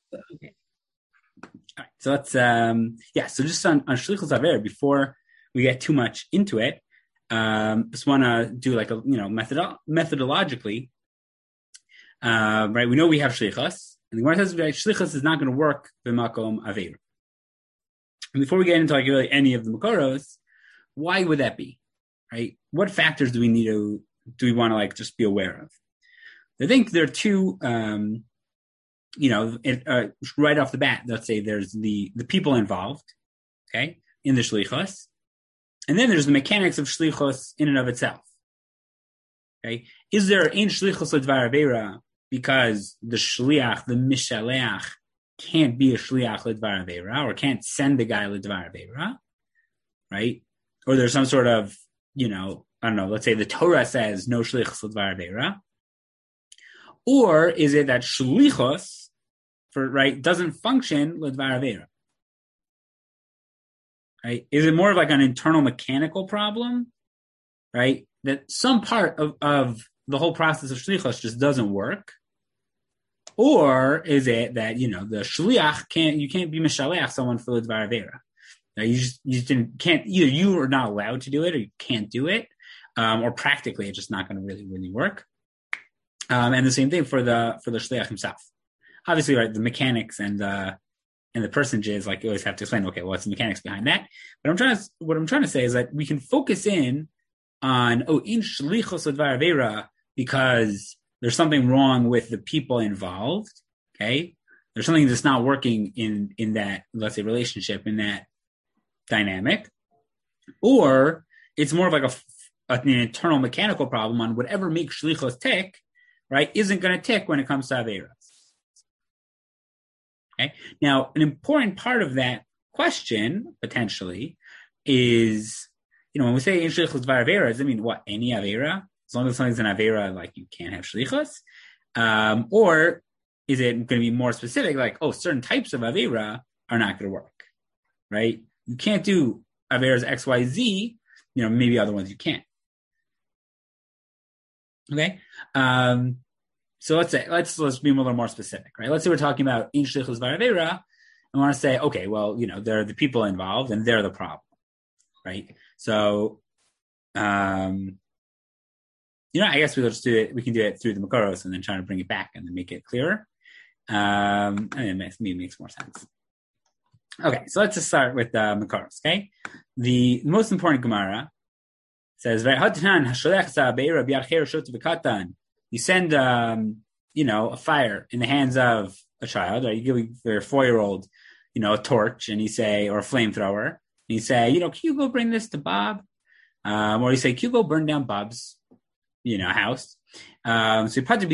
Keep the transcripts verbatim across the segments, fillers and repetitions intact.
Okay. All right. So let's, um, yeah. So just on, on Shlichus Aver, before we get too much into it, um, just want to do like a, you know, method methodologically, uh, right? We know we have Shlichus, and the Gemara says that Shlichus is not going to work b'makom Aver. And before we get into like really any of the Makoros, why would that be, right? What factors do we need to, do we want to like just be aware of? I think there are two, um, you know, it, uh, right off the bat, let's say there's the, the people involved, okay, in the shlichus, and then there's the mechanics of shlichus in and of itself. Okay, is there in shlichus l'dvar avera because the shliach, the mishaleach, can't be a shliach l'dvar avera or can't send the guy l'dvar avera, right? Or there's some sort of, you know, I don't know, let's say the Torah says no shlichus l'dvar avera. Or is it that shlichus, for right, doesn't function l'dvar avera? Right? Is it more of like an internal mechanical problem, right? That some part of, of the whole process of shlichus just doesn't work? Or is it that, you know, the shliach can't, you can't be mishaleach someone for l'dvar avera? You just, you just didn't, can't, either you are not allowed to do it or you can't do it, um, or practically it's just not going to really, really work. Um, and the same thing for the for the shliach himself. Obviously, right, the mechanics and the and the personages, like you always have to explain. Okay, what's the mechanics behind that? But I'm trying to what I'm trying to say is that we can focus in on oh in shlichus l'dvar avera because there's something wrong with the people involved. Okay, there's something that's not working in in that, let's say, relationship, in that dynamic, or it's more of like a an internal mechanical problem on whatever makes shlichus tick. Right, isn't going to tick when it comes to Averas. Okay. Now, an important part of that question, potentially, is, you know, when we say in shlichus l'dvar avera, does it mean what, any Avera? As long as something's an Avera, like you can't have shlichus? Um, or is it going to be more specific, like, oh, certain types of Avera are not going to work, right? You can't do Averas X, Y, Z, you know, maybe other ones you can. Okay, um, so let's say let's let's be a little more specific, right? Let's say we're talking about in shlichus l'dvar avera, and want to say, okay, well, you know, there are the people involved, and they're the problem, right? So, um, you know, I guess we'll just do it. We can do it through the Makoros, and then try to bring it back and then make it clearer. Um, and it makes me makes more sense. Okay, so let's just start with the uh, Makoros. Okay, the most important Gemara says, you send, um, you know, a fire in the hands of a child, or you give your four-year-old, you know, a torch, and you say, or a flamethrower, and you say, you know, can you go bring this to Bob? Um, or you say, can you go burn down Bob's, you know, house? Um, so, okay,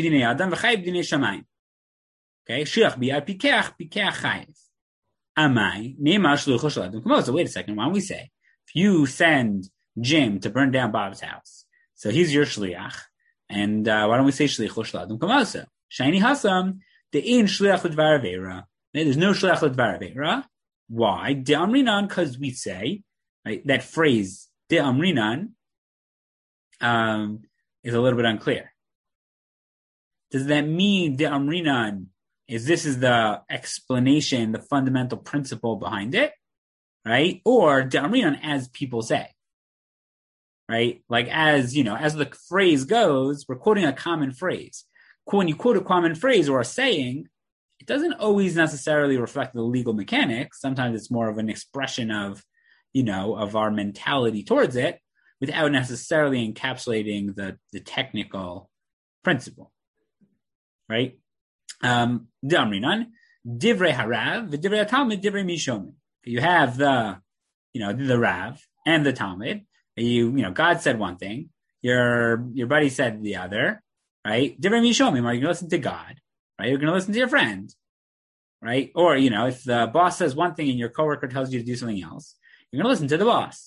shiach bi pikeach pikeach chayiv. Amai ne'emar shlucho shel adam. So wait a second, why don't we say, if you send Jim to burn down Bob's house, so he's your shliach, and uh, why don't we say shlicho shel adam k'moso? Shiny hasam de'in shliach l'dvar avera. There's no shliach l'dvar avera. Why? De'amrinan, because we say, right, that phrase de'amrinan um, is a little bit unclear. Does that mean de'amrinan is this is the explanation, the fundamental principle behind it, right? Or de'amrinan, as people say, right? Like as, you know, as the phrase goes, we're quoting a common phrase. When you quote a common phrase or a saying, it doesn't always necessarily reflect the legal mechanics. Sometimes it's more of an expression of, you know, of our mentality towards it without necessarily encapsulating the, the technical principle, right? Um, Divrei harav, divrei talmud, divrei mishomin. You have the, you know, the Rav and the Talmud. You, you know, God said one thing, your your buddy said the other, right? Divrei mishomin, are you going to listen to God, right? You're going to listen to your friend, right? Or, you know, if the boss says one thing and your coworker tells you to do something else, you're going to listen to the boss.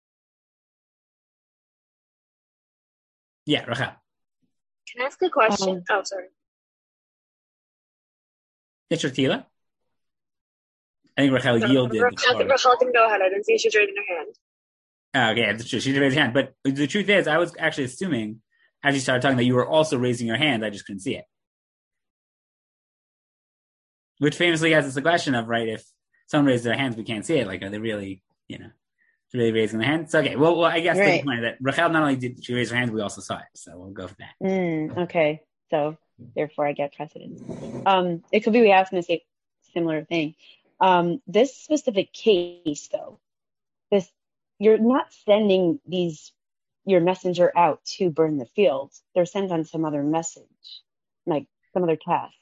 Yeah, Rachel. Can I ask a question? Um, oh, sorry. It's your Tila. I think Rachel no, yielded. Rachel, Rachel can go ahead. I didn't see she's raising her hand. Oh, okay, that's true. She did raise her hand. But the truth is, I was actually assuming, as you started talking, that you were also raising your hand. I just couldn't see it. which famously has this question of, right, if someone raises their hands, we can't see it. Like, are they really, you know, really raising their hands? So, okay, well, well I guess right. the point that Rachel, not only did she raise her hands, we also saw it. So we'll go for that. Mm, okay. So therefore I get precedence. Um, it could be we asked them to say similar thing. Um, this specific case, though, this you're not sending these your messenger out to burn the fields. They're sent on some other message, like some other task.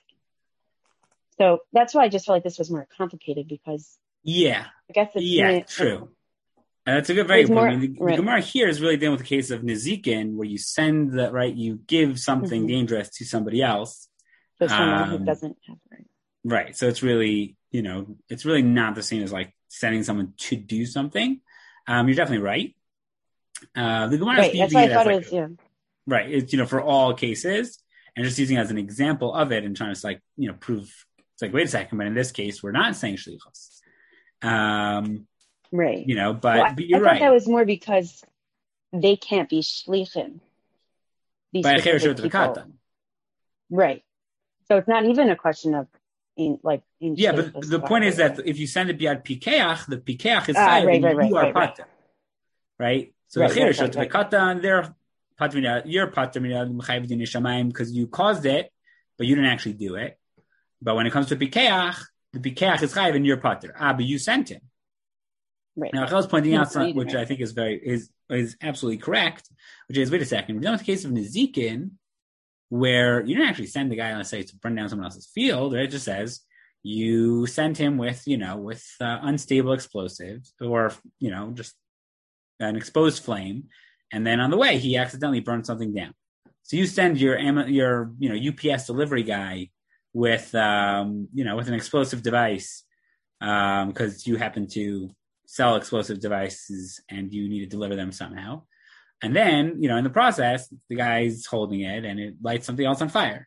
So that's why I just felt like this was more complicated because yeah, I guess it's yeah, really, true. Uh, that's a good very good more, point. I mean, the, right. the Gemara here is really dealing with the case of Nezikin, where you send the right, you give something mm-hmm. dangerous to somebody else. So someone um, who doesn't have it. Right. Right. So it's really, you know, it's really not the same as like sending someone to do something. Um, you're definitely right. Uh, the Gemara right. is That's why I thought like, it was, yeah. Right. It's, you know, for all cases, and just using it as an example of it and trying to like, you know, prove it's like, wait a second, but in this case, we're not saying shlichus. Um, right. You know, but, well, but you're I right. thought that was more because they can't be shlichim. By a right. So it's not even a question of in like in yeah, but the point is that if you send it beyond pikeach, the pikeach is ah, chayav, right, right, right, you are right, pater, right? So right, the chirish right, right, right, right. they're pater, you're pater because you caused it, but you didn't actually do it. But when it comes to pikeach, the pikeach is chayav and you're pater. Ah, but you sent him. Right. Now, I was pointing out something which right. I think is very is is absolutely correct, which is wait a second, we're done with the case of Nezikin, where you didn't actually send the guy, let's say, to burn down someone else's field, right? It just says you sent him with, you know, with uh, unstable explosives or, you know, just an exposed flame. And then on the way, he accidentally burned something down. So you send your, your, you know, U P S delivery guy with, um, you know, with an explosive device because um, you happen to sell explosive devices and you need to deliver them somehow. And then, you know, in the process, the guy's holding it and it lights something else on fire.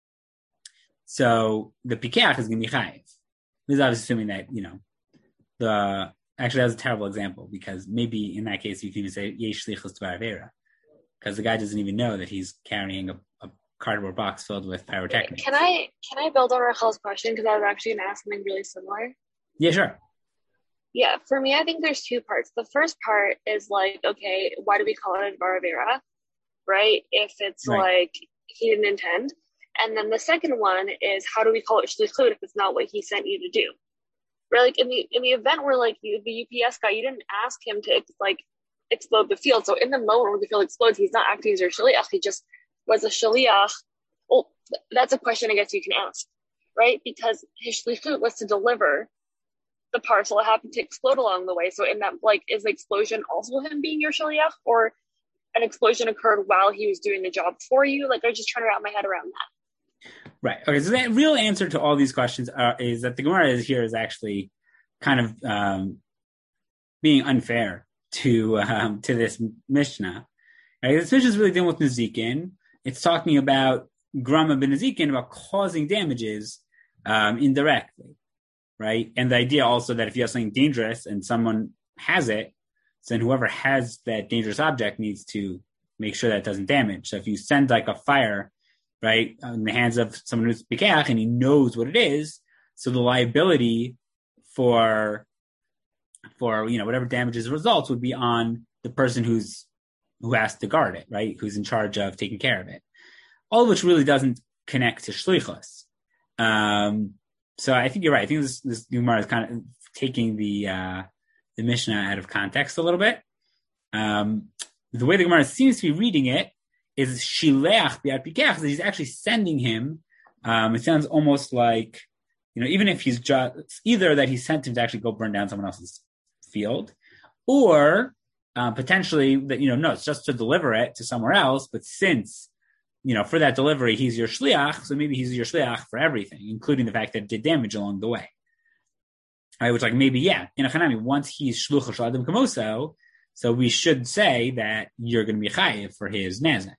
So the pikeach is going to be chayiv. This is obviously assuming that, you know, the, actually that's a terrible example because maybe in that case you can even say yesh shlichus b'avera because the guy doesn't even know that he's carrying a, a cardboard box filled with pyrotechnics. Can I, can I build on Rachel's question because I was actually going to ask something really similar? Yeah, sure. Yeah, for me, I think there's two parts. The first part is like, okay, why do we call it a Dvar Avera, right? If it's right. like he didn't intend. And then the second one is how do we call it shlichut if it's not what he sent you to do, right? Like in the in the event where like you, the U P S guy, you didn't ask him to like explode the field. So in the moment where the field explodes, he's not acting as your shaliach. He just was a shaliach. Well, that's a question I guess you can ask, right? Because his shlichut was to deliver the parcel that happened to explode along the way. So in that, like, is the explosion also him being your shaliach, or an explosion occurred while he was doing the job for you? Like, I'm just trying to wrap my head around that. Right. Okay. So the real answer to all these questions are, is that the Gemara is here is actually kind of um, being unfair to um, to this Mishnah. Right? This Mishnah is really dealing with Nezikin. It's talking about Grama ben Nezikin, about causing damages um, indirectly. Right. And the idea also that if you have something dangerous and someone has it, then whoever has that dangerous object needs to make sure that it doesn't damage. So if you send like a fire, right, in the hands of someone who's pikeach and he knows what it is, so the liability for, for, you know, whatever damages results would be on the person who's, who has to guard it, right, who's in charge of taking care of it. All of which really doesn't connect to shlichus. Um, So I think you're right. I think this, this Gemara is kind of taking the uh, the Mishnah out of context a little bit. Um, the way the Gemara seems to be reading it is shileach bi'ad pikeach, that he's actually sending him. Um, it sounds almost like, you know, even if he's just either that he sent him to actually go burn down someone else's field, or uh, potentially that, you know, no, it's just to deliver it to somewhere else. But since, you know, for that delivery, he's your shliach, so maybe he's your shliach for everything, including the fact that it did damage along the way. Right, which, like, maybe, yeah, in a chanami, once he's shluch sh'adam kamoso, so we should say that you're going to be chayiv for his nazak.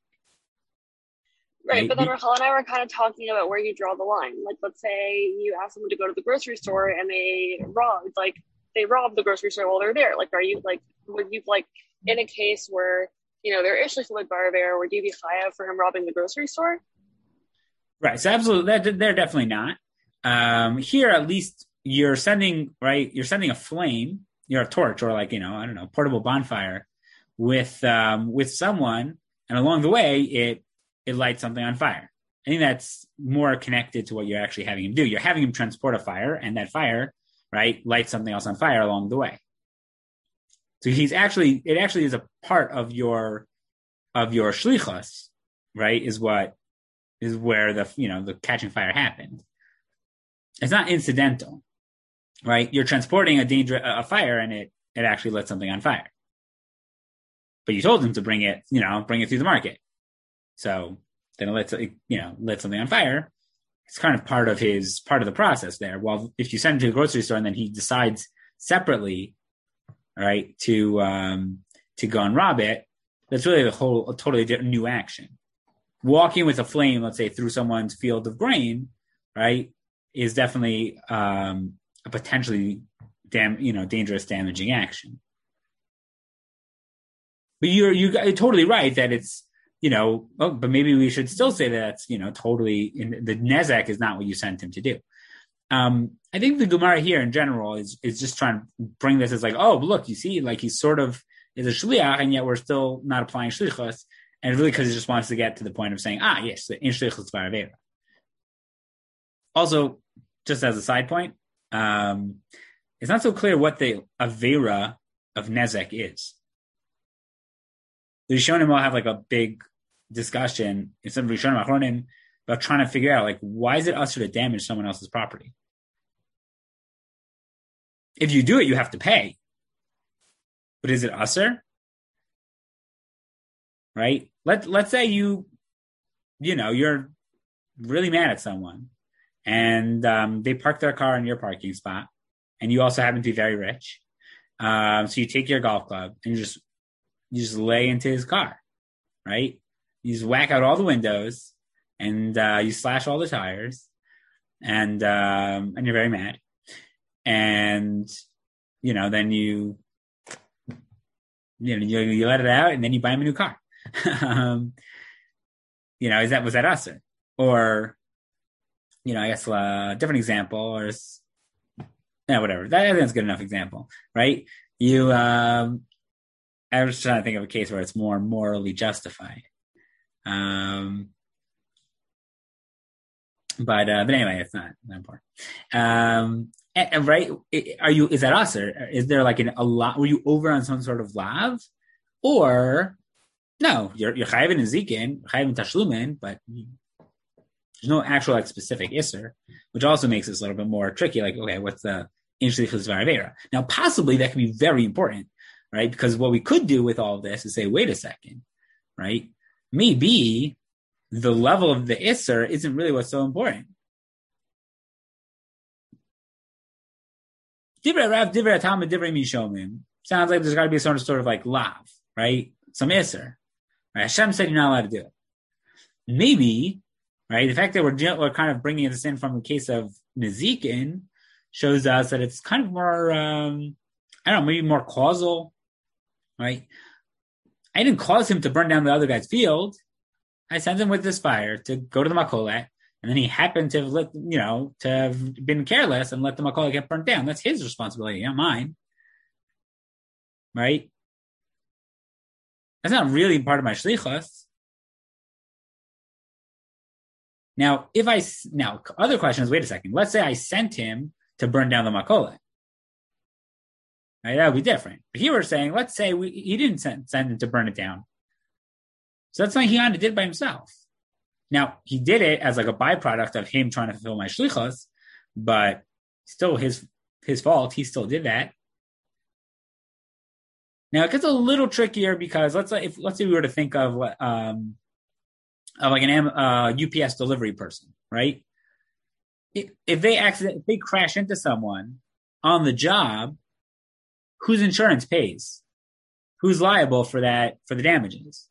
Right, right, but then Rachel and I were kind of talking about where you draw the line. Like, let's say you ask someone to go to the grocery store and they robbed, like, they robbed the grocery store while they're there. Like, are you, like, would you, like, in a case where, you know, there is shlichut b'avera, would you be chayav for him robbing the grocery store? Right. So absolutely, they're, they're definitely not. Um, here, at least you're sending, right? You're sending a flame, you're a torch or like, you know, I don't know, portable bonfire with, um, with someone. And along the way, it, it lights something on fire. I think that's more connected to what you're actually having him do. You're having him transport a fire, and that fire, right, lights something else on fire along the way. So he's actually, it actually is a part of your, of your shlichus, right, is what, is where the, you know, the catching fire happened. It's not incidental, right? You're transporting a danger, a fire, and it, it actually lit something on fire. But you told him to bring it, you know, bring it through the market. So then it lets, you know, lit something on fire. It's kind of part of his, part of the process there. Well, if you send him to the grocery store and then he decides separately, right, to, um, to go and rob it, that's really a whole, a totally different new action. Walking with a flame, let's say, through someone's field of grain, right, is definitely, um, a potentially dam, you know, dangerous, damaging action. But you're, you're totally right that it's, you know, oh, but maybe we should still say that that's, you know, totally, in, the nezek is not what you sent him to do. Um, I think the Gemara here in general is, is just trying to bring this as like, oh, look, you see, like he's sort of is a shliach, and yet we're still not applying shlichus. And really because he just wants to get to the point of saying, ah, yes, the in shlichus v'avera. Also, just as a side point, um, it's not so clear what the avera of nezek is. The Rishonim will have like a big discussion in some Rishonim Achronim about trying to figure out, like, why is it usher to damage someone else's property? If you do it, you have to pay. But is it usher? Right? Let, let's say you, you know, you're really mad at someone and um, they park their car in your parking spot and you also happen to be very rich. Um, so you take your golf club and you just You just lay into his car, right? You just whack out all the windows and uh, you slash all the tires and um, and you're very mad. And, you know, then you, you know, you, you let it out and then you buy him a new car. um, you know, is that, was that us? Or, you know, I guess a uh, different example or, yeah, whatever. That, I think that's a good enough example, right? You, um, I was trying to think of a case where it's more morally justified. Um, but, uh, but anyway, it's not, not important. Um, and, and right. Are you, is that us or is there like an, a lot, were you over on some sort of lav or no, you're, you're chayiv in zikin, chayiv in tashlumin, but there's no actual like specific isser, which also makes this a little bit more tricky. Like, okay, what's the in shlichus v'avera? Now, possibly that can be very important. Right? Because what we could do with all of this is say, wait a second, right? Maybe the level of the Isser isn't really what's so important. Divrei Rav, Divrei Talmud, Divrei Mishomim. Sounds like there's got to be some sort of like lav, right? Some Isser. Right? Hashem said you're not allowed to do it. Maybe, right? The fact that we're, we're kind of bringing this in from the case of Nezikin shows us that it's kind of more, um, I don't know, maybe more causal. Right? I didn't cause him to burn down the other guy's field. I sent him with this fire to go to the makolet, and then he happened to have let, you know, to have been careless and let the makolet get burnt down. That's his responsibility, not mine. Right? That's not really part of my shlichus. Now, if I, now, other question is, wait a second. Let's say I sent him to burn down the makolet. Right, that would be different. But here we're saying, let's say we, he didn't send, send him to burn it down. So that's something he kind of did by himself. Now, he did it as like a byproduct of him trying to fulfill my shlichus, but still his his fault. He still did that. Now, it gets a little trickier because let's say if let's say we were to think of um of like an uh, U P S delivery person, right? If, if they accident, if they crash into someone on the job, whose insurance pays? Who's liable for that, for the damages?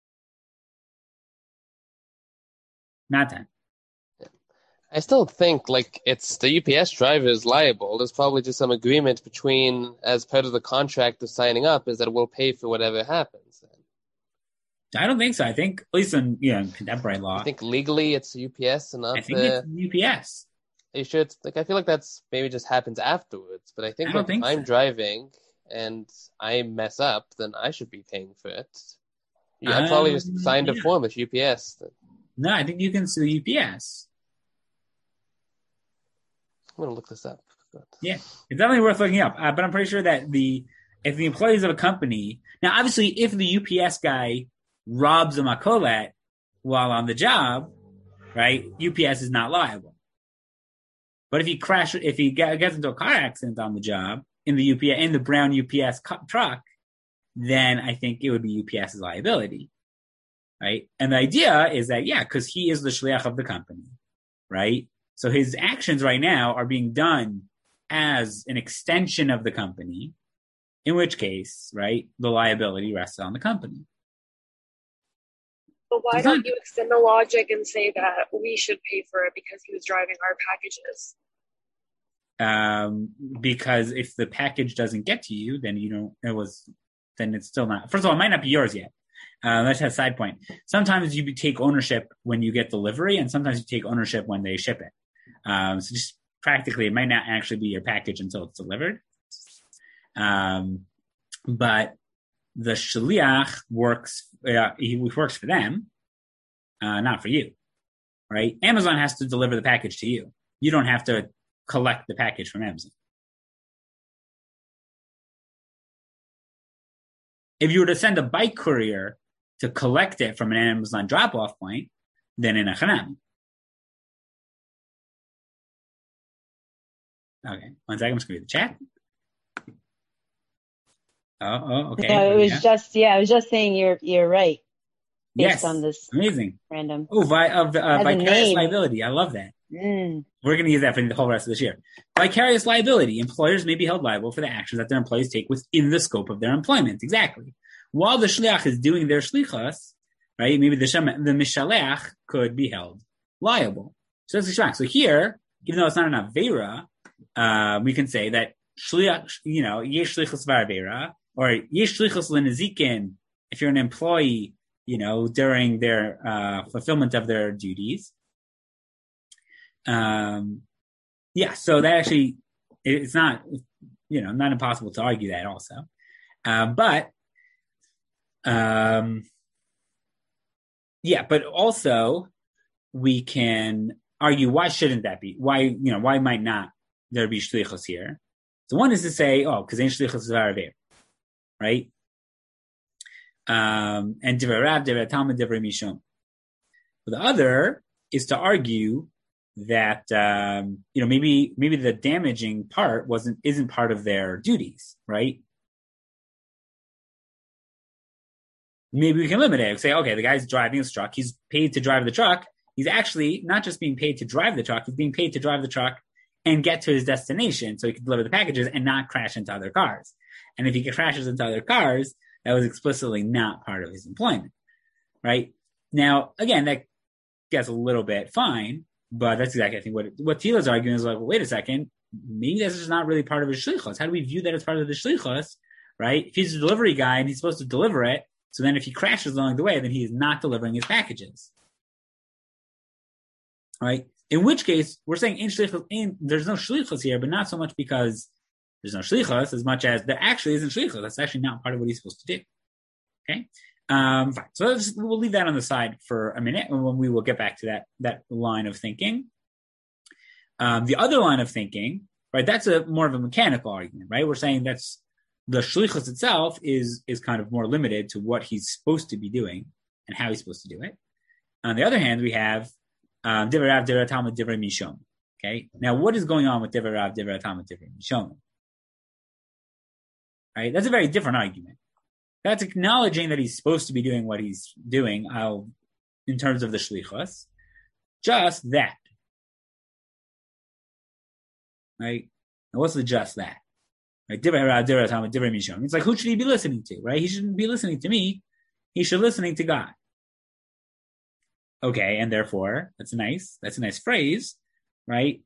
Not that. I still think, like, it's the U P S driver is liable. There's probably just some agreement between, as part of the contract of signing up, is that we'll pay for whatever happens. I don't think so. I think, at least in, you know, contemporary law. I think legally it's U P S and not I think the... it's U P S. you sure it's like I feel like that's maybe just happens afterwards, but I think, I don't like, think if I'm so. driving and I mess up, then I should be paying for it. Yeah, I probably just Um, signed a yeah. form with U P S. No, I think you can sue U P S. I'm gonna look this up. But... Yeah, it's definitely worth looking up. Uh, but I'm pretty sure that the if the employees of a company now, obviously, if the U P S guy robs a makolet while on the job, right, U P S is not liable. But if he crash, if he gets into a car accident on the job in the U P S in the brown U P S truck, then I think it would be UPS's liability, right? And the idea is that yeah, because he is the shliach of the company, right? So his actions right now are being done as an extension of the company, in which case, right, the liability rests on the company. But why don't you extend the logic and say that we should pay for it because he was driving our packages? Um, because if the package doesn't get to you, then you don't, it was, then it's still not, first of all, it might not be yours yet. Uh, let's have a side point. Sometimes you take ownership when you get delivery, and sometimes you take ownership when they ship it. Um, so just practically, it might not actually be your package until it's delivered. Um, but the shliach works, uh, he works for them, uh, not for you, right? Amazon has to deliver the package to you. You don't have to collect the package from Amazon. If you were to send a bike courier to collect it from an Amazon drop-off point, then in a chanami. Okay, one second, I'm just going to read the chat. Oh, oh okay. No, it was yeah. just, yeah, I was just saying you're you're right. Based Yes, on this amazing. Random. Oh, vi- uh, uh, vicarious name. liability. I love that. Mm. We're going to use that for the whole rest of this year. Vicarious liability. Employers may be held liable for the actions that their employees take within the scope of their employment. Exactly. While the shliach is doing their shlichas, right, maybe the, the mishalech could be held liable. So that's the So here, even though it's not an avera, uh, we can say that shliach, you know, yesh shlichus v'avera, or yesh shlichus l'nezikin, if you're an employee, you know, during their uh, fulfillment of their duties. Um, yeah, so that actually, it's not, you know, not impossible to argue that also. Uh, but, um, yeah, but also we can argue why shouldn't that be? Why, you know, why might not there be shlichus here? So one is to say, oh, because ain't shlichus v'araver, right? Um, and divrei Rav, divrei Talmud, divrei Mishum. But the other is to argue that um, you know maybe maybe the damaging part wasn't isn't part of their duties, right? Maybe we can limit it. Say, okay, the guy's driving his truck. He's paid to drive the truck. He's actually not just being paid to drive the truck. He's being paid to drive the truck and get to his destination so he can deliver the packages and not crash into other cars. And if he crashes into other cars, that was explicitly not part of his employment, right? Now, again, that gets a little bit fine, but that's exactly, I think, what what Tila's arguing is like, well, wait a second, maybe this is not really part of his shlichus. How do we view that as part of the shlichus, right? If he's a delivery guy and he's supposed to deliver it, so then if he crashes along the way, then he is not delivering his packages, right? In which case, we're saying in shlichus, in, there's no shlichus here, but not so much because there's no shlichus as much as there actually isn't shlichus. That's actually not part of what he's supposed to do, okay? Um, fine. So let's, we'll leave that on the side for a minute, and when we will get back to that that line of thinking. Um, the other line of thinking, right? That's a more of a mechanical argument, right? We're saying that's the shlichus itself is is kind of more limited to what he's supposed to be doing and how he's supposed to do it. On the other hand, we have um, divrei Rav, divrei Talmud, divrei Mishum. Okay, now what is going on with divrei Rav, divrei Talmud, divrei Mishum? Right, that's a very different argument. That's acknowledging that he's supposed to be doing what he's doing I'll, in terms of the shlichus. Just that. Right? Now what's the just that? Right? It's like, who should he be listening to? Right? He shouldn't be listening to me. He should be listening to God. Okay, and therefore, that's nice. That's a nice phrase, right?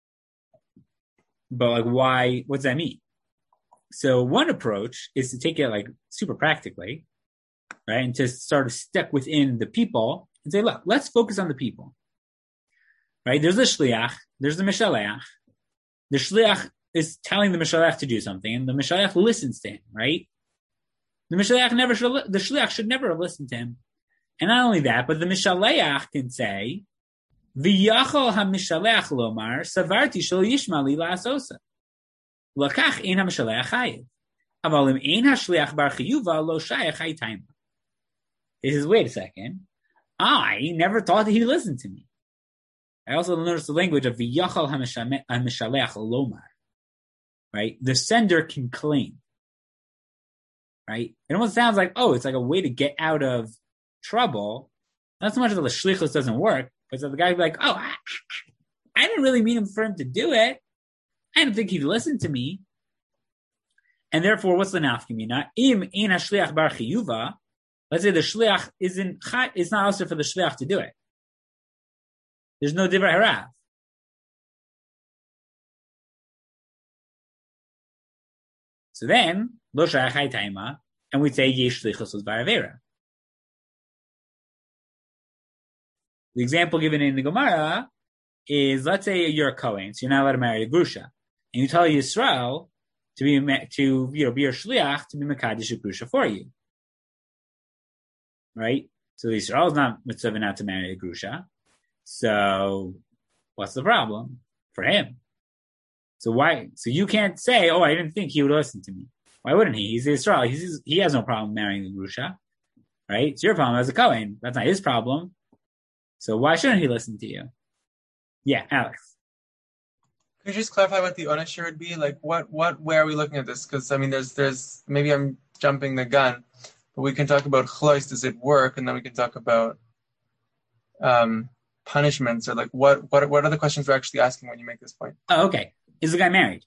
But like, why, what's that mean? So one approach is to take it like super practically, right? And to sort of stick within the people and say, look, let's focus on the people, right? There's a shliach. there's the Mishalech. The Shliach is telling the Mishalech to do something, and the Mishalech listens to him, right? The Mishalech never should, the Shliach should never have listened to him. And not only that, but the Mishalech can say, V'yachol ha-Mishalech lomar, savarti shel yishmali la'asosa. L'kach ein ha-Mishalech chayiv. Aval im ein ha-Shliach bar chiyuva lo shayach haytayma. He says, wait a second. I never thought that he listened to me. I also noticed the language of V'yachol ha-Mishalech lomar. Right? The sender can claim. Right? It almost sounds like, oh, it's like a way to get out of trouble. Not so much that the shlichus doesn't work, but so the guy would be like, oh, I, I didn't really mean for him to do it. I didn't think he'd listen to me. And therefore, what's the nafkamina? Im ein hashliach bar chiyuva. Let's say the shliach isn't, it's not also for the shliach to do it. There's no divrei harav. So then, lo shayach haytayma, and we say yesh shlichus v'aravera. The example given in the Gemara is, let's say you're a Kohen, so you're not allowed to marry a Grusha, and you tell Yisrael to be to you know be your shliach to be mekadesh a Grusha for you, right? So Yisrael is not mitzvah not to marry a Grusha. So what's the problem for him? So why? So you can't say, oh, I didn't think he would listen to me. Why wouldn't he? He's Yisrael. He's, he has no problem marrying the Grusha, right? It's your problem as a Kohen. That's not his problem. So why shouldn't he listen to you? Yeah, Alex. Could you just clarify what the onashir would be? Like, what, what, where are we looking at this? Because I mean, there's, there's. Maybe I'm jumping the gun, but we can talk about chlois. Does it work? And then we can talk about um, punishments, or like what, what, what are the questions we're actually asking when you make this point? Oh, okay. Is the guy married?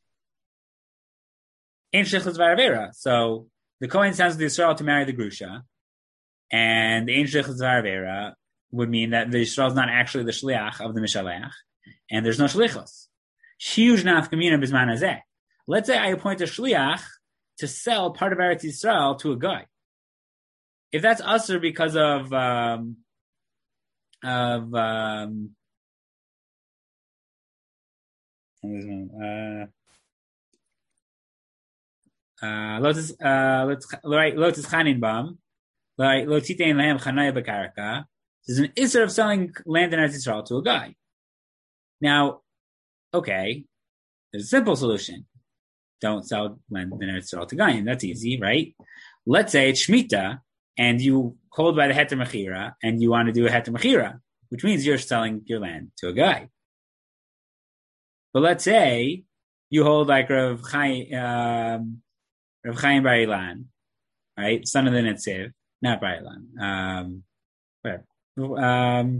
Ein shlichus v'aravera. So the Kohen sends the Yisrael to marry the Grusha, and the ein shlichus v'aravera would mean that the Yisrael is not actually the shliach of the Mishalech, and there's no shlichus. Huge nafkamina bisman hazeh. Let's say I appoint a shliach to sell part of Eretz Yisrael to a guy. If that's usher because of um, of um, uh, uh, lotus uh, lotus chanin bam, lotitein lahem chanaya bekaraka. There's an issur of selling land in Eretz Yisrael to a guy. Now, okay, there's a simple solution. Don't sell land in Eretz Yisrael to guy. That's easy, right? Let's say it's Shemitah, and you hold by the Heter Mechira, and you want to do a Heter Mechira, which means you're selling your land to a guy. But let's say you hold like Rav Chaim, um, Rav Chaim Bar Ilan, right? Son of the Netziv, not Bar Ilan. Um, where? Um,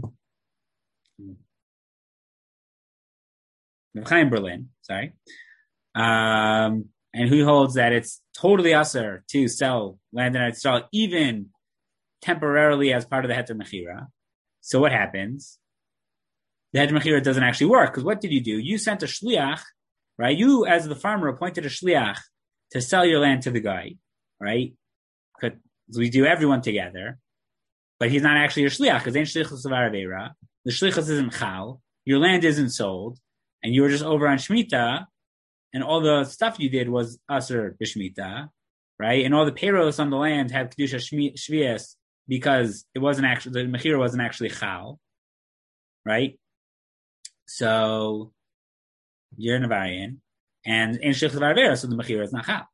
Chaim Berlin, sorry, um, and who holds that it's totally usher to sell land in Eretz Yisrael, even temporarily as part of the Heter Mechira. So what happens? The Heter Mechira doesn't actually work, because what did you do? You sent a shliach, right? You, as the farmer, appointed a shliach to sell your land to the guy, right? Because we do everyone together. But he's not actually a shliach, because ain't shlichus of Aravera. The shlichus isn't chal. Your land isn't sold. And you were just over on Shemitah, and all the stuff you did was Asur b'Shemitah, right? And all the payros on the land had Kedusha Shvias because it wasn't actually, the Mechira wasn't actually chal, right? So you're an Avarian, and in Shlichus Aravera, so the Mechira is not chal.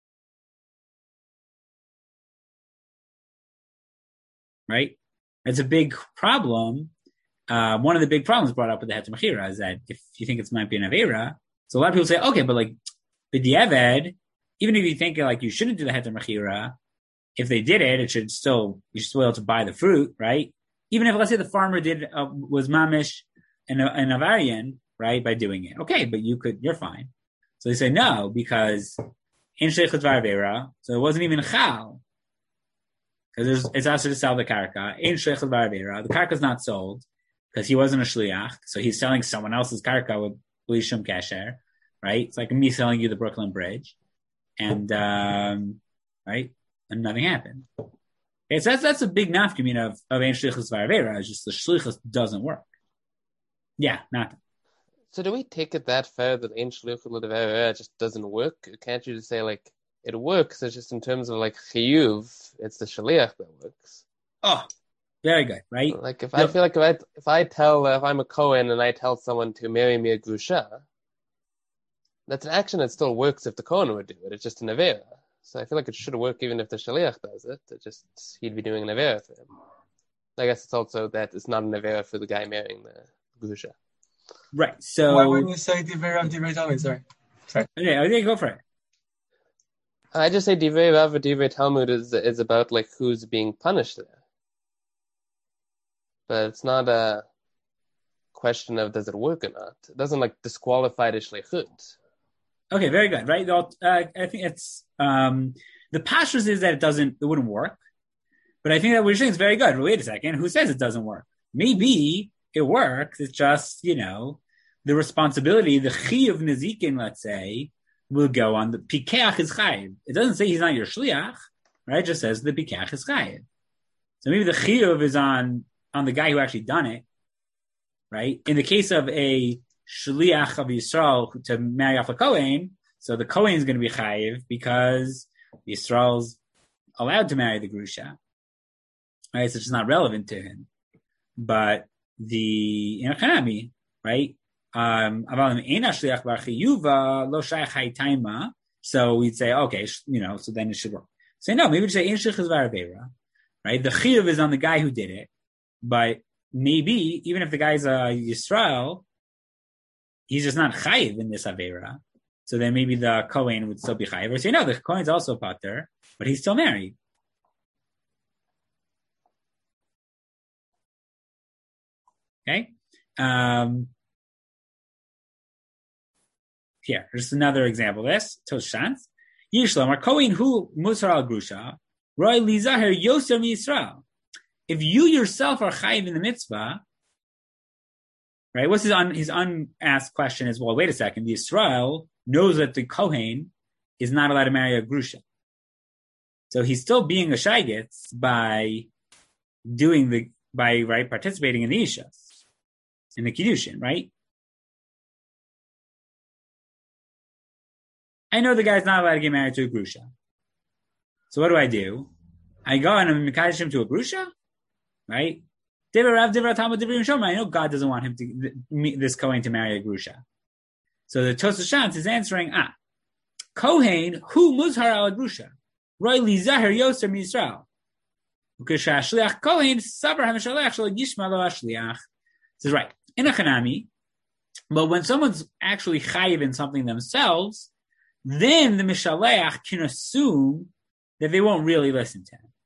Right? It's a big problem. Uh, one of the big problems brought up with the Heter Mechira is that if you think it might be an Avera, so a lot of people say, okay, but like b'diavad, even if you think like you shouldn't do the Heter Mechira, if they did it, it should still, you should still be able to buy the fruit, right? Even if, let's say the farmer did, uh, was mamish an, an Avarian, right, by doing it. Okay, but you could, you're fine. So they say no, because in Sheikhut Avera, so it wasn't even chal. Because it's also to sell the karka. In Sheikhut Avera, the karka is not sold, because he wasn't a shliach, so he's selling someone else's karka with blishum kasher, right? It's like me selling you the Brooklyn Bridge, and um, right, and nothing happened. Okay, so that's that's a big nafkamina of of ein shlichus v'avera. It's just the shlichus doesn't work. Yeah, not. So do we take it that far that Ein Shliach L'Devera just doesn't work? Can't you just say, like, it works, it's just in terms of, like, Chiyuv, it's the Shaliach that works? Oh, very good, right? Like, if yep. I feel like if I, if I tell, uh, if I'm a Kohen and I tell someone to marry me a Grusha, that's an action that still works if the Kohen would do it. It's just an Avera. So I feel like it should work even if the Shaliach does it. It just, he'd be doing an Avera for him. I guess it's also that it's not an Avera for the guy marrying the Grusha. Right, so... Why wouldn't you say Divrei Rav, Divrei Talmud? Sorry. Sorry. Okay, okay, go for it. I just say Divrei Rav or Divrei Talmud is, is about, like, who's being punished there. But it's not a question of does it work or not. It doesn't, like, disqualify the shlichut. Okay, very good, right? Uh, I think it's... Um, the pashtus is that it doesn't, it wouldn't work. But I think that what you're saying is very good. Wait a second, who says it doesn't work? Maybe it works, it's just, you know, the responsibility, the chi of nezikin, let's say, will go on the pikeach is chayiv. It doesn't say he's not your shliach, right? It just says the pikeach is chayiv. So maybe the chiyuv is on on the guy who actually done it, right? In the case of a shliach of Yisrael to marry off a Kohen, so the Kohen is going to be chayiv because Yisrael's allowed to marry the Grusha, right? So it's not relevant to him. But the in a Hanami, right? Um, so we'd say, okay, you know, so then it should work. So no, maybe we say Ein Shliach L'Devera, right? The chiyuv is on the guy who did it, but maybe even if the guy's a Yisrael, he's just not chayiv in this avera. So then maybe the Kohen would still be chayiv. Or say no, the Kohen's also pater, but he's still married. Okay. Um, here, just another example of this. Toshans. Yishlam, our Kohen who Musar al Grusha, Roy Lizaher Yoser Yisrael. If you yourself are chayiv in the mitzvah, right? What's his un, his unasked question is, well, wait a second. The Yisrael knows that the Kohen is not allowed to marry a Grusha. So he's still being a Shaygitz by doing the, by, right, participating in the Ishas. In the Kiddushin, right? I know the guy's not allowed to get married to a Grusha. So what do I do? I go and I'm Mekadesh him to a Grusha, right? Divrei Rav, Divrei Talmud, Divrei Shomer. I know God doesn't want him to, this Kohen to marry a Grusha. So the Tosas Shantz is answering, ah, Kohen, who muzhar al Grusha? Roy li zahar yoser mi Yisrael. Ukesha shliach Kohen, sabar ha-mishalech shal yishma lo ha-shliach. Says, right, in a Hanami, but when someone's actually chayiv in something themselves, then the Mishaleach can assume that they won't really listen to him.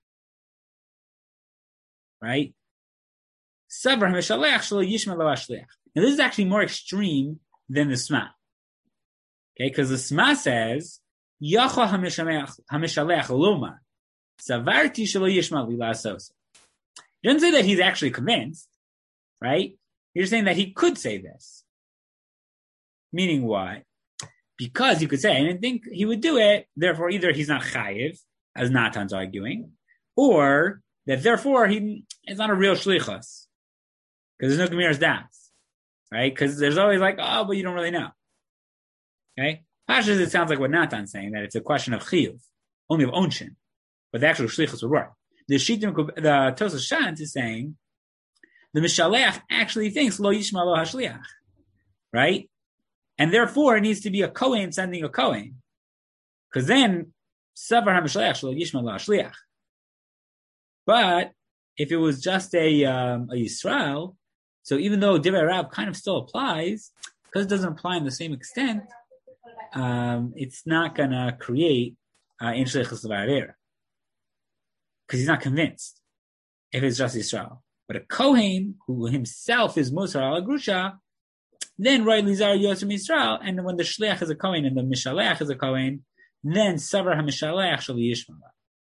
Right? Savar Mishaleach shelo yishma lo hashliach. Now this is actually more extreme than the Sma. Okay, because the Sma says, Yacho ha-Mishaleach loma, savarti shelo yishma li la'asos. He doesn't say that he's actually convinced, right? You're saying that he could say this. Meaning what? Because you could say, I didn't think he would do it, therefore either he's not chayiv, as Natan's arguing, or that therefore he is not a real shlichus. Because there's no Gemira's das. Right? Because there's always like, oh, but you don't really know. Okay? Pashas, it sounds like what Natan's saying, that it's a question of chiyuv, only of onshin. But the actual shlichus would work. The Shitim, the Tosas Shantz is saying, the Mishaleach actually thinks lo yishma lo hashliach, right? And therefore it needs to be a Kohen sending a Kohen, because then savar ha-Mishaleach lo yishma lo hashliach. But if it was just a um, a Yisrael, so even though Divrei Rav kind of still applies, because it doesn't apply in the same extent, um, it's not gonna create Ein Shlichus L'Avera, because he's not convinced if it's just Yisrael. But a Kohen, who himself is Musar al Grusha, then Roy Lizar Yosem Yisrael, and when the Shliach is a Kohen and the Mishaleach is a Kohen, then Savar HaMishaleach shall be Yishma.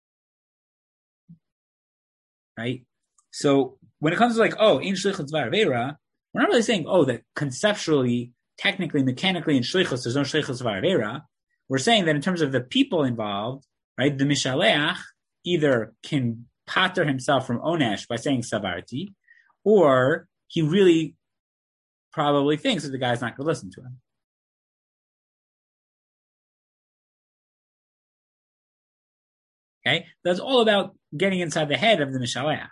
Right? So when it comes to like, oh, in Shlichus V'Avera, we're not really saying, oh, that conceptually, technically, mechanically in Shlichus, there's no Shlichus V'Avera. We're saying that in terms of the people involved, right, the Mishaleach either can pater himself from Onesh by saying Savarti, or he really probably thinks that the guy's not going to listen to him. Okay, that's all about getting inside the head of the Mishaleach,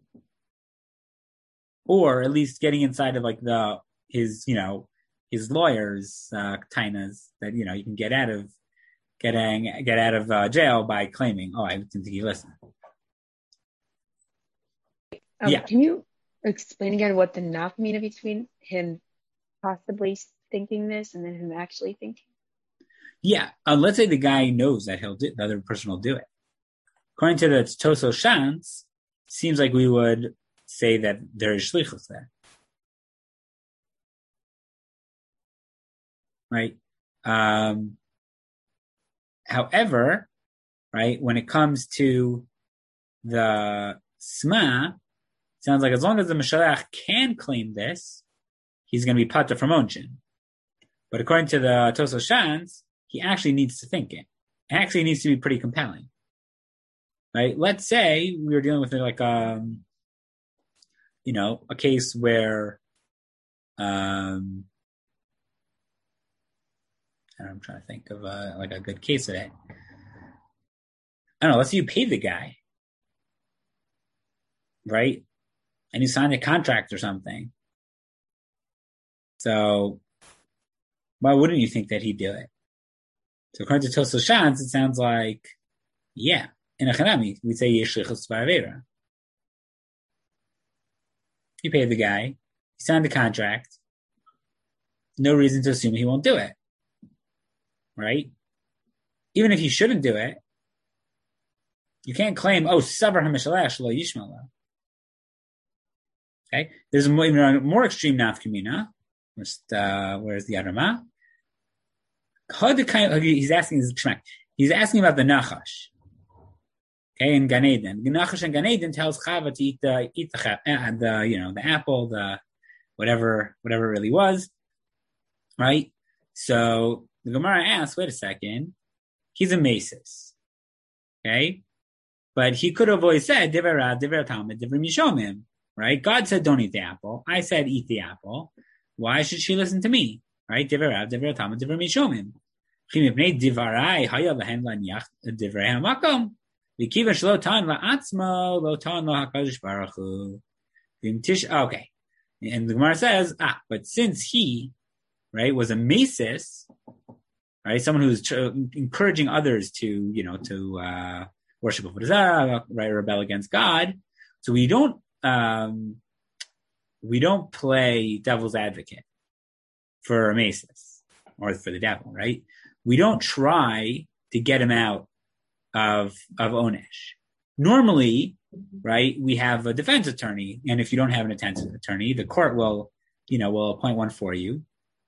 or at least getting inside of like the his you know his lawyers uh, tainas that you know you can get out of getting get out of uh, jail by claiming, oh, I didn't think he listened. Um, yeah. Can you explain again what the nafkamina between him possibly thinking this and then him actually thinking? Yeah, uh, let's say the guy knows that he'll do, the other person will do it. According to the Toso Shans, seems like we would say that there is shlichus there, right? Um, however, right when it comes to the sma, it sounds like as long as the Mishaleach can claim this, he's going to be patur from onshin. But according to the Toso Shans, he actually needs to think it. It actually needs to be pretty compelling. Right? Let's say we were dealing with like um, you know, a case where um, I'm trying to think of a, like a good case of it. I don't know. Let's say you pay the guy, right, and you signed a contract or something. So why wouldn't you think that he'd do it? So according to Tosos Shans, it sounds like yeah. In a chanami, we say yesh shlichus ba'avera. You pay the guy, he signed the contract. No reason to assume he won't do it, right? Even if he shouldn't do it, you can't claim, oh, savar hamishaleach lo yishmalo. Okay, there's a more, even a more extreme nafkamina. Just uh, where's the Adama? He's asking. He's asking about the nachash. Okay, in Gan Eden, Nachash and Gan Eden tells Chava to eat the eat the, uh, the you know the apple, the whatever whatever it really was, right? So the Gemara asks, wait a second, he's a masis, okay, but he could have always said Divrei Rav, Divrei Talmud, Divrei Mishomim, right? God said don't eat the apple. I said eat the apple. Why should she listen to me, right? Divrei Rav, Divrei Talmud, Divrei Mishomim. Chimipnei Divarai Haya Lahem Laniach Divrei Hamakom. Okay, and the Gemara says, ah, but since he, right, was a masis, right, someone who's tr- encouraging others to, you know, to uh, worship Avodah Zarah, right, rebel against God, so we don't, um, we don't play devil's advocate for a masis or for the devil, right? We don't try to get him out of of Onesh. Normally, right, we have a defense attorney, and if you don't have an defense attorney, the court will, you know, will appoint one for you,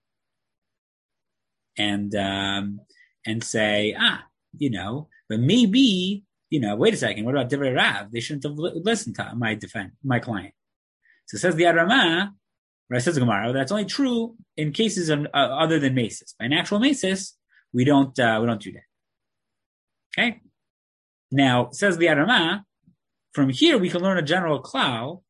and um, and say, ah, you know, but maybe, you know, wait a second, what about Divrei Rav? They shouldn't have li- listened to my defense, my client. So it says the Adramah, right? Says the Gemara, that's only true in cases of, uh, other than masis. By an actual masis, we don't uh, we don't do that. Okay. Now, says the Adama, from here we can learn a general klal.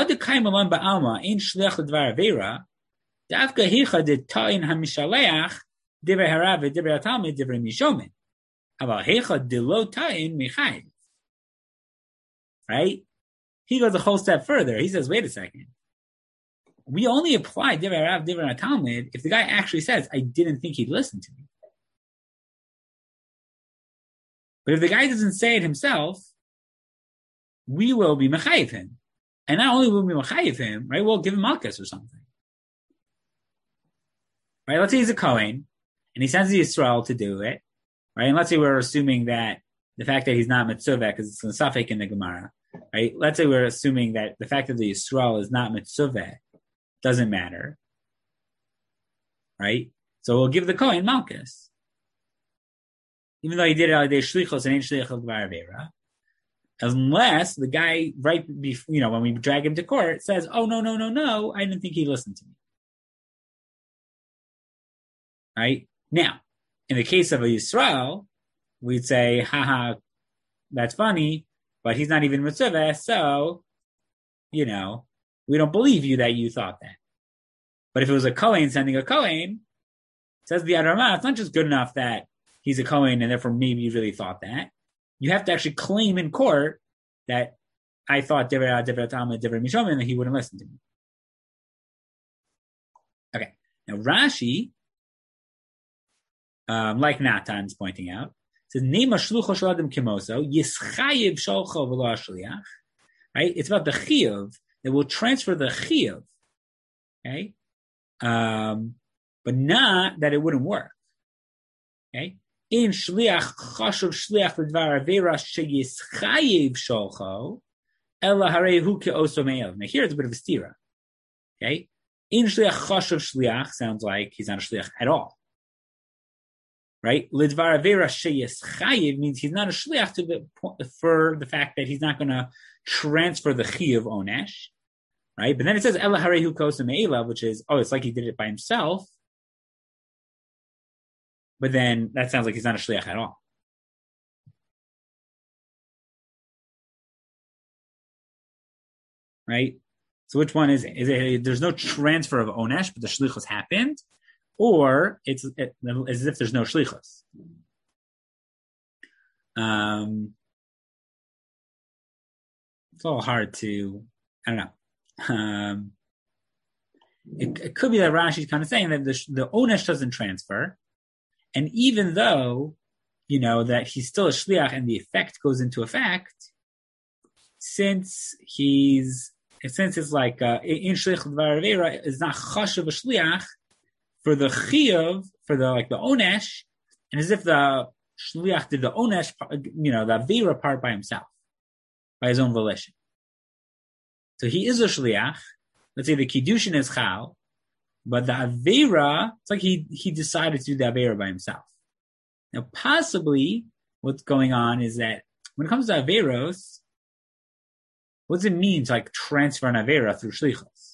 Right? He goes a whole step further. He says, wait a second. We only apply Divrei Rav, Divrei Talmud if the guy actually says, I didn't think he'd listen to me. But if the guy doesn't say it himself, we will be mechayiv him. And not only will we be mechayiv him, right, we'll give him malchus or something. Right, let's say he's a Kohen, and he sends the Yisrael to do it, right, and let's say we're assuming that the fact that he's not mitzvah, because it's a safek in the Gemara, right, let's say we're assuming that the fact that the Yisrael is not mitzvah doesn't matter, right, so we'll give the Kohen malchus. Even though he did it al yedei shlichos and ain't shlichos b'avera, unless the guy right before, you know, when we drag him to court says, "Oh no, no, no, no, I didn't think he listened to me." Right now, in the case of a Yisrael, we'd say, "Haha, that's funny," but he's not even mitzvah, so you know we don't believe you that you thought that. But if it was a Kohen sending a Kohen, says the Adarma, it's not just good enough that he's a Kohen and therefore maybe you really thought that. You have to actually claim in court that I thought Divrei Divrei Talmud, Divrei Mishomim, and that he wouldn't listen to me. Okay. Now Rashi, um, like Natan's pointing out, says Nema Shlucho Shaladim Kimoso Yischayev Sholcho V'lo Shliach. Right? It's about the chiyuv that will transfer the chiyuv. Okay. Um, but not that it wouldn't work. Okay. In shliach chashuv shliach l'dvar avera sheyischayev sholcho ela harehu ke'oso me'el. Now here it's a bit of a stira. Okay. In shliach chashuv shliach sounds like he's not a shliach at all. Right? L'dvar avera sheyischayev means he's not a shliach to the for the fact that he's not going to transfer the chiyuv onesh. Right? But then it says ela harehu ke'oso me'el, which is, oh, it's like he did it by himself. But then that sounds like he's not a shliach at all. Right? So which one is it? Is it there's no transfer of onesh, but the shlichus happened? Or it's it, as if there's no shlichus? Um, it's all hard to, I don't know. Um, it, it could be that Rashi's kind of saying that the, the onesh doesn't transfer. And even though, you know, that he's still a shliach and the effect goes into effect, since he's, since it's like, uh, in shliach l'dvar avera is not chashuv a shliach for the chiyuv, for the, like the onesh, and as if the shliach did the onesh, you know, the avera part by himself, by his own volition. So he is a shliach. Let's say the kiddushin is chal, but the Avera, it's like he, he decided to do the Avera by himself. Now, possibly what's going on is that when it comes to Averos, what does it mean to like transfer an Avera through Shlichus?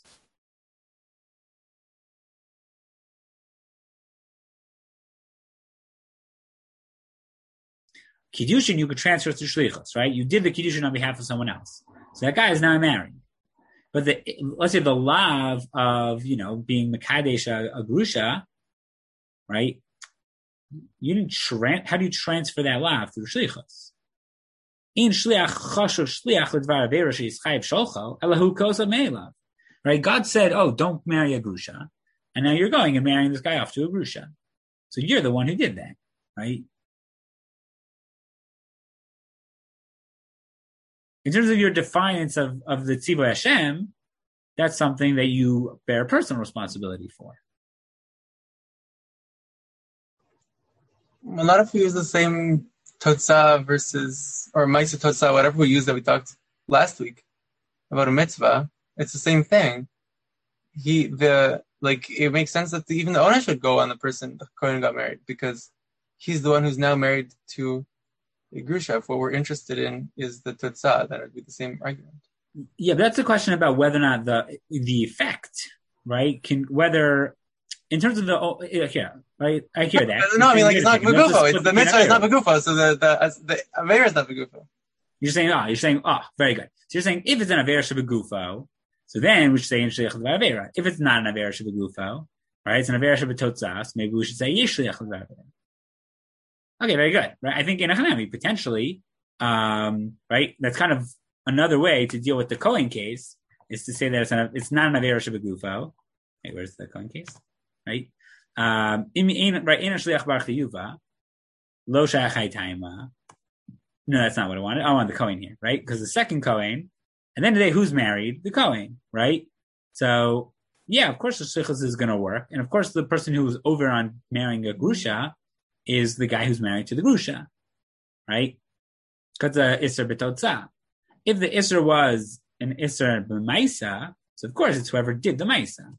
Kiddushin, you could transfer through Shlichus, right? You did the Kiddushin on behalf of someone else. So that guy is now married. But the, let's say the lav of, you know, being Mekadesh a, a Grusha, right? You didn't tra- how do you transfer that lav through Shlichus? In Shliach Chashuv Shliach L'dvar Avera She'Yischayev Sholcho Elahu Kosa Me'elav. Right? God said, oh, don't marry a Grusha. And now you're going and marrying this guy off to a Grusha. So you're the one who did that, right? In terms of your defiance of, of the Tzivah Hashem, that's something that you bear personal responsibility for. Well, not if we use the same Totzah versus, or Maisa Totzah, whatever we use that we talked last week about a mitzvah, it's the same thing. He, the, like, it makes sense that the, even the owner should go on the person, the Kohen got married, because he's the one who's now married to a Grusha. If what we're interested in is the Totzah, then it would be the same argument. Yeah, but that's a question about whether or not the the effect, right? Can whether in terms of the oh, yeah, right? I hear that. No, I mean like it's not Megufo. It's the mitzvah is not Megufo, so the the the Avera is not Megufo. You're saying ah, oh, you're saying ah, oh, very good. So you're saying if it's an Avera Shebegufo, so then we should say in Shliach L'Avera. If it's not an Avera Shebegufo, right? It's an Avera Shebetotzas. Maybe we should say Yesh Shliach L'Avera. Okay, very good. Right? I think in Hanami potentially, um, right? That's kind of another way to deal with the Kohen case is to say that it's, an, it's not an Avera Shebegufo. Wait, where's the Kohen case? Right? Um, in, in, right, in a Shliach Bar Chiyuva, Lo Shachai Taima. No, that's not what I wanted. I want the Kohen here, right? Because the second Kohen, and then today, who's married? The Kohen, right? So, yeah, of course the Shlichus is going to work. And of course the person who's over on marrying a Grusha is the guy who's married to the Grusha, right? Because the Isser B'Totzah. If the Isser was an Isser B'Maisa, so of course it's whoever did the Maisa.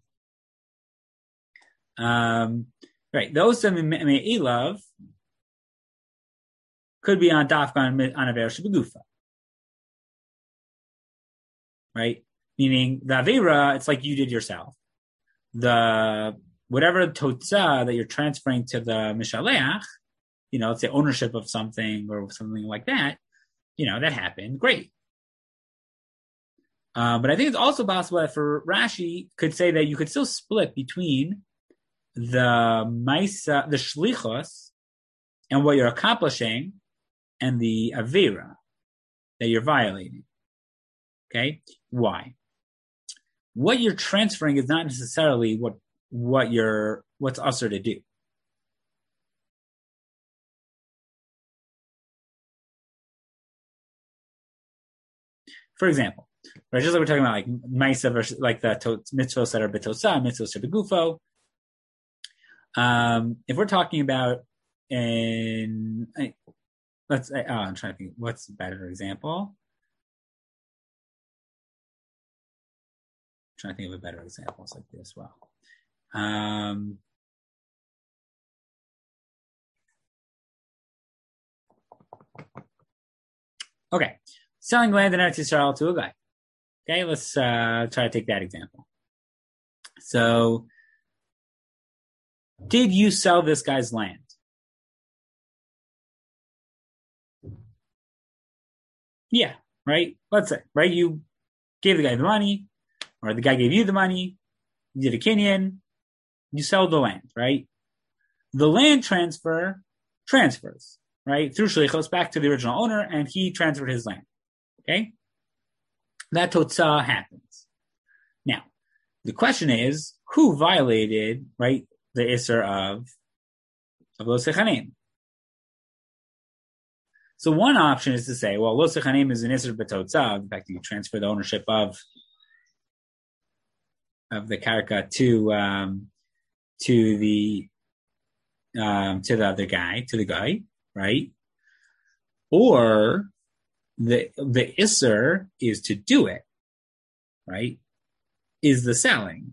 Um, right, those Me'ilav could be on Dafka on Avera Shebegufa. Right? Meaning the Avera, it's like you did yourself. The whatever Totzah that you're transferring to the Mishaleach, you know, let's say ownership of something or something like that, you know, that happened. Great. Uh, but I think it's also possible that for Rashi could say that you could still split between the Maisa, the Shlichos, and what you're accomplishing, and the Avera that you're violating. Okay? Why? What you're transferring is not necessarily what what you're what's usher to do. For example, right, just like we're talking about like Maisa versus like the to, mitzvos that are betosa, mitzvos that are begufo. Um, if we're talking about in let's oh, I'm trying to think what's a better example. I'm trying to think of a better example like this. Well, um, okay, selling land in Eretz Yisrael to a guy. Okay, let's uh, try to take that example. So, did you sell this guy's land? Yeah, right? Let's say, right? You gave the guy the money, or the guy gave you the money, you did a kinyan, you sell the land, right? The land transfer transfers, right? Through shlichos back to the original owner, and he transferred his land. Okay? That totzah happens. Now, the question is, who violated, right, the isser of, of lo sechanim? So one option is to say, well, lo sechanim is an isser b'totzah, in fact, you transfer the ownership of of the karka to um, to the um, to the other guy, to the guy, right? Or the the isser is to do it, right? Is the selling.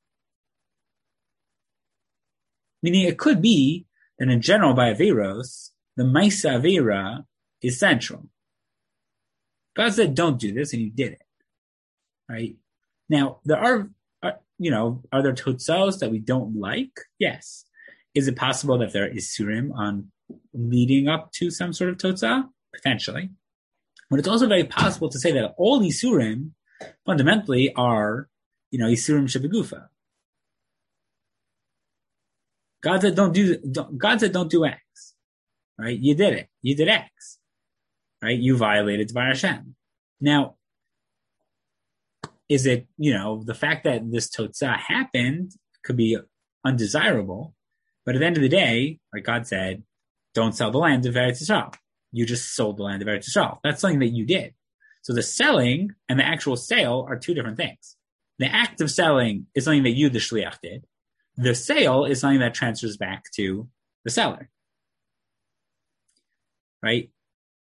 Meaning it could be that in general by Averos, the Maisa Avera is central. God said, don't do this, and you did it. Right? Now, there are, are you know, are there totzos that we don't like? Yes. Is it possible that there is surim on leading up to some sort of totzah? Potentially. But it's also very possible to say that all isurim fundamentally are, you know, isurim shebegufa. God said don't do, don't, God said don't do X. Right? You did it. You did X. Right? You violated Dvar Hashem. Now, is it, you know, the fact that this totzah happened could be undesirable, but at the end of the day, like God said, don't sell the land of Eretz Yisrael. You just sold the land of Eretz Yisrael. That's something that you did. So the selling and the actual sale are two different things. The act of selling is something that you, the shliach, did. The sale is something that transfers back to the seller. Right?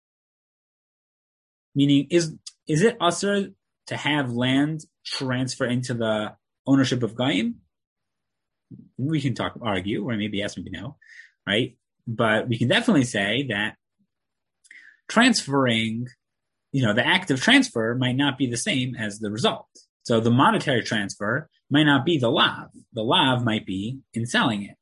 Meaning, is is it usher to have land transfer into the ownership of Goyim? We can talk, argue, or maybe yes, maybe no, right? But we can definitely say that transferring, you know, the act of transfer might not be the same as the result. So the monetary transfer might not be the lav. The lav might be in selling it.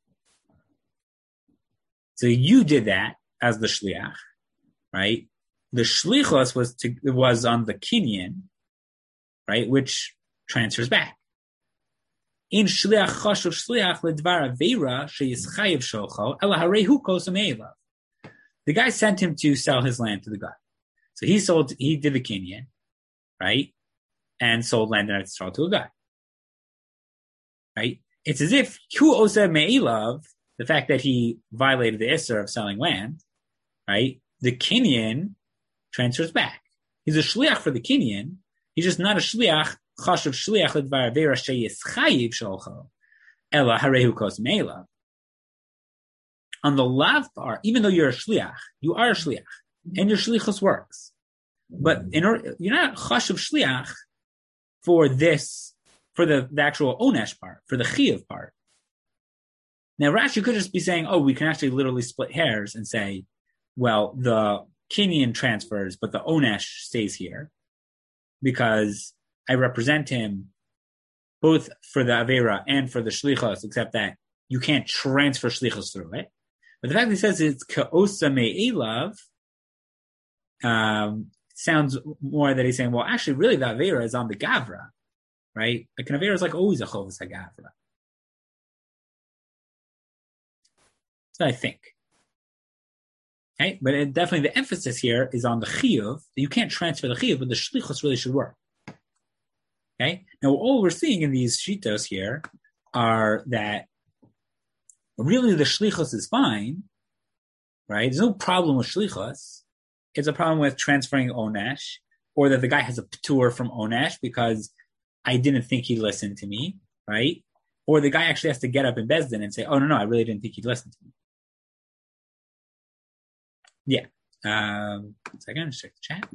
So you did that as the shliach, right? The shlichos was to, was on the kinyan, right, which transfers back. In shliach chashuv shliach ledvar avera sheyischayev sholcho ela harehu kosam elav. The guy sent him to sell his land to the guy. So he sold, he did the kinyan, right, and sold land in Eretz Yisrael to a guy. Right? It's as if hu oseh me'elav, the fact that he violated the isser of selling land, right? The kinyan transfers back. He's a shliach for the kinyan. He's just not a shliach, chashuv shliach ledvar avera sheyischayev sholcho ela harehu kosam elav. On the lav part, even though you're a shliach, you are a shliach, and your shlichus works. But in order, you're not chashuv shliach for this, for the, the actual onesh part, for the chiyuv part. Now, Rashi could just be saying, oh, we can actually literally split hairs and say, well, the kinyan transfers, but the onesh stays here because I represent him both for the avera and for the shlichus, except that you can't transfer shlichus through it. But the fact that he says it's ka'osa me'elav, um, sounds more that he's saying, well, actually, really, the Avera is on the Gavra, right? Like an Avera is like always a Chovas HaGavra. So I think. Okay, but it, definitely the emphasis here is on the Chiyuv. You can't transfer the Chiyuv, but the Shlichus really should work. Okay, now all we're seeing in these Shitos here are that really the Shlichus is fine, right? There's no problem with Shlichus. It's a problem with transferring Onesh, or that the guy has a P'tur from Onesh because I didn't think he listened to me, right? Or the guy actually has to get up in Bezdin and say, oh, no, no, I really didn't think he'd listen to me. Yeah. Um, one second, just check the chat.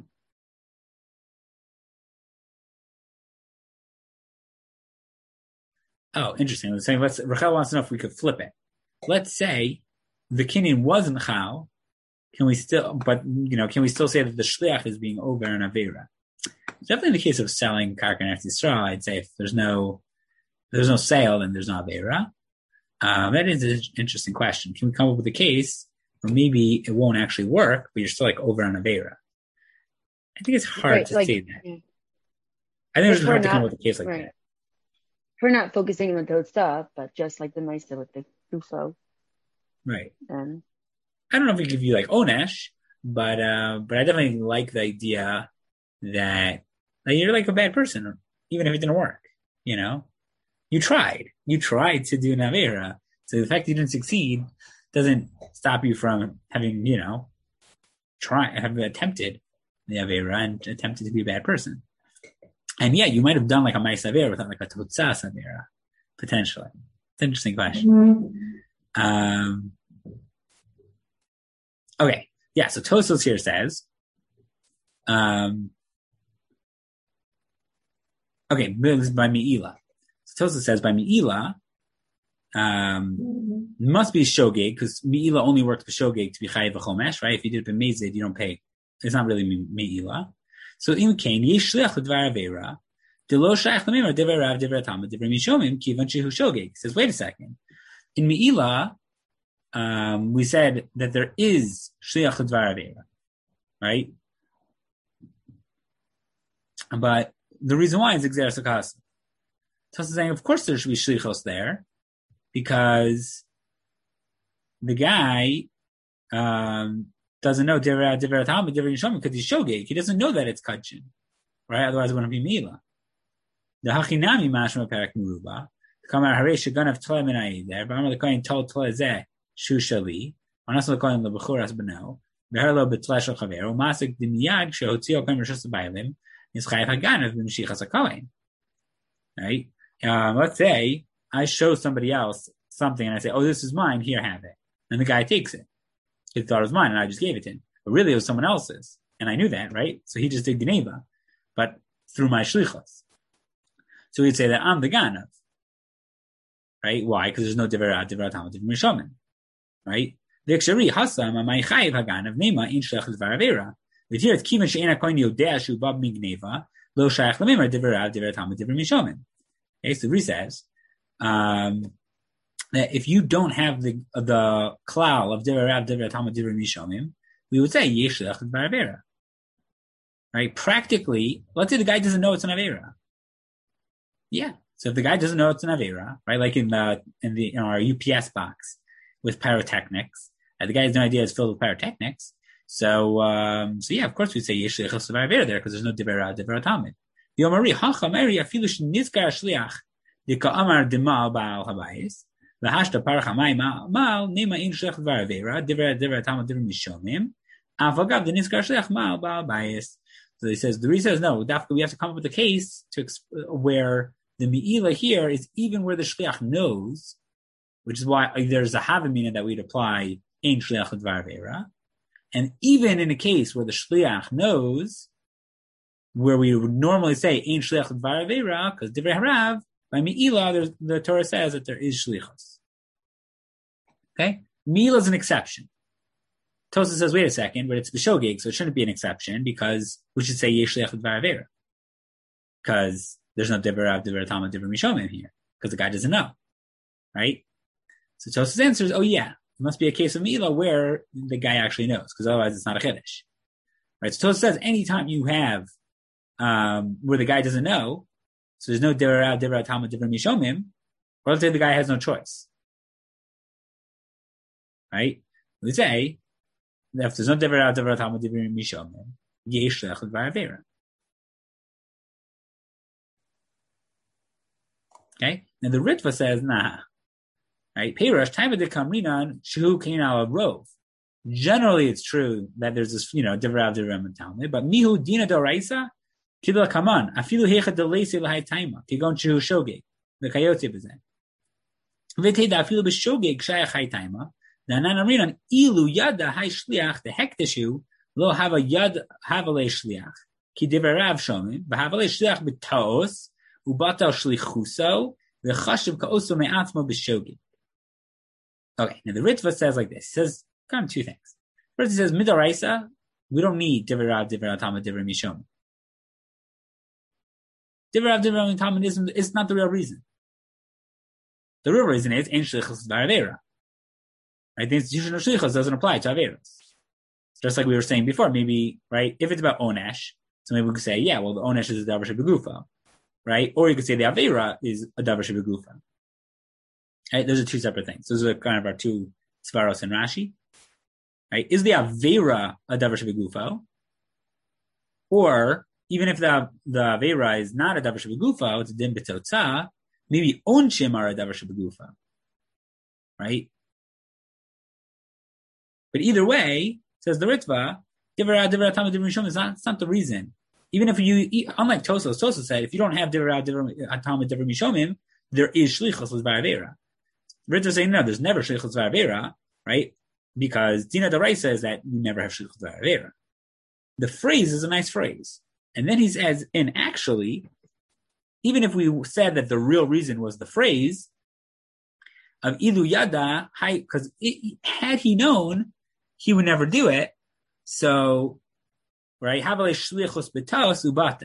Oh, interesting. Let's say, let's, Rachel wants to know if we could flip it. Let's say the Kinyan wasn't Chal. Can we still, but, you know, can we still say that the Shliach is being over an Avera? Definitely in the case of selling Karka and Eretz Yisrael, I'd say if there's no, if there's no sale, then there's no Avera. Um, that is an interesting question. Can we come up with a case where maybe it won't actually work, but you're still like over on Avera? I think it's hard right, to like, say that. Yeah. I think it's hard not, to come up with a case like right. that. We're not focusing on those stuff, but just like the Maisa with the Ufo. Right. Um, I don't know if we give you like Onesh, but uh, but I definitely like the idea that like, you're like a bad person, even if it didn't work. You know, you tried, you tried to do an Avera, so the fact that you didn't succeed doesn't stop you from having, you know, try have attempted the Avera and attempted to be a bad person. And yeah, you might have done like a Ma'is Avera without like a Totzas Avera, potentially. It's an interesting question. Mm-hmm. Um. Okay, yeah, so Tosos here says, um, okay, this is by Me'ila. So Tosos says by Me'ila, um, mm-hmm. must be Shogeg, because Me'ila only worked for Shogeg to be Chayiv Chomesh, right? If you did it B'mezid, you don't pay. It's not really Me'ila. So in Kain, Yesh Shliach L'Dvar Avera, Delo Shach L'Mimar Divrei Rav Divrei Talmud Divrei Mishomim Kivan Shehu Shogeg. He says, wait a second. In Me'ila, Um, we said that there is Shliach L'Dvar Avera, right? But the reason why is Exer Sakasa. Tosa is saying, of course there should be Shlichos there, because the guy um, doesn't know Divrei Divrei Talmud Divrei Mishomim because he's Shogeg. He doesn't know that it's Kachin, right? Otherwise it wouldn't be Mila. The Hachinami Mashma Perak Meruba, Kamar Haresh Shaganav Tla Minai there, but Amar L'Koyin told Tla Zeh Shushali, Anas L'Koyin L'Bechuras B'no, Beherlo B'Tlesh L'Chaver, Umasik D'Miyad Shehotzio Koyin Rishos B'Bailim, Yischayev Haganav B'Mshichas HaKoyin. Right? Um, let's say I show somebody else something and I say, oh, this is mine, here, have it. And the guy takes it. He thought it was mine and I just gave it to him. But really it was someone else's. And I knew that, right? So he just did Geneva, but through my Shlichos. So we'd say that I'm the Ganav. Right? Why? Because there's no Divrei Divrei Talmud Divrei Mishomim. Right? The Ekshari Hasam Amay Chayiv Haganav Nema In Shlech L'Dvar Avera. But here it's Kivan She'ena Koyin Yodea Shu Bab Migneva Lo Shayach L'Mimar Divrei Divrei Talmud Divrei Mishomim. Okay, so he says um, that if you don't have the the klal of Divrei Rav Divrei Talmud Divrei Mishomim, we would say Yesh Shlech L'Dvar Avera. Right? Practically, let's say the guy doesn't know it's an Avera. Yeah. So if the guy doesn't know it's an Avera, right, like in the in the in our U P S box with pyrotechnics, and the guy has no idea it's filled with pyrotechnics. So um, so yeah, of course we say Yesh Shliach Avera there because there's no Divrei Divrei Talmud. The Omari Hachameri Afilu Shnizkar Shliach Dika Amar Demal Baal Habayis LaHashta Parach Hamay Mal Nema In Shliach Avera Divrei Divrei Talmud Divrei Mishomim Avagav the Nizkar Shliach Mal Baal Habayis. So he says the reason is no, we have to come up with a case to exp- where the Me'ila here is even where the Shliach knows, which is why there's a Havamina that we'd apply in Shliach L'Dvar Avera. And even in a case where the Shliach knows, where we would normally say in Shliach L'Dvar Avera, because Divrei Harav, by Me'ila, the Torah says that there is Shlichos. Okay? Me'ila is an exception. Tosa says, wait a second, but it's B'Shogeg, so it shouldn't be an exception, because we should say Yesh Shliach L'Dvar Avera. Because there's no Divrei Rav Divrei Talmud Divrei Mishomim here, because the guy doesn't know, right? So Tosa's answer is, oh yeah, it must be a case of Me'ila where the guy actually knows, because otherwise it's not a Chiddush. Right? So Tosfos says anytime you have um, where the guy doesn't know, so there's no Devar Devar Talmud Devar Mishomim, or let's say the guy has no choice. Right? We say that if there's no Devar Devar Talmud Devar Mishomim, Yesh Lech L'Avera. Okay? Now the Ritva says, nah. Right? Perush, time of the Kamrinan, Shu Kainal Rov. Generally, it's true that there's this, you know, Devrav Devram Talmud, but Mihu Dina Doraisa, Kidla Kaman, Afilu Hecha Delese Lahai Taima, Kigon Shu Shogeg, the Coyote Bezen. Vete da Afilu Beshogeg, Shaya Hai Taima, the Nanamrinan, Ilu Yada Hai Shliach, the Hektashu, Lo Hava Yad Havale Shliach, Ki Devrav Shomim, Bahavale Shliach Betaos, Ubata Shlichuso, the Chashiv Kaoso Me'atmo Beshogeg. Okay, now the Ritva says like this. It says kind of two things. First, he says Midoraisa, we don't need Diverav Diverav Talmud Diverav Mishom. Diverav Diverav Talmud is is not the real reason. The real reason is Ein Shlichus V'Avera. Right, the institution of Shlichus doesn't apply to Averas. Just like we were saying before, maybe right if it's about Onesh, so maybe we could say, yeah, well the Onesh is a Davar Shebegufa, right? Or you could say the Avera is a Davar Shebegufa. Right, those are two separate things. Those are kind of our two Svaros and Rashi. Right, is the Avera a Davar Shebegufo? Or even if the the Avera is not a Davar Shebegufo, it's a Din B'Totza, maybe Onshim are a Davar Shebegufo. Right? But either way, says the Ritva, Divera Divera Talmud Divera Mishom is not, it's not the reason. Even if you, unlike Tosfos, Tosfos said, if you don't have Divera Divera Talmud Divera Mishomim, there is Shlichus L'Avera. Ritva is saying, no, there's never Shlichus L'Avera, right? Because Dina D'Oraisa says that you never have Shlichus L'Avera. The phrase is a nice phrase. And then he says, and actually, even if we said that the real reason was the phrase of Ilu Yada, because had he known, he would never do it. So, right, Havale Shlichus B'Taos Ubata.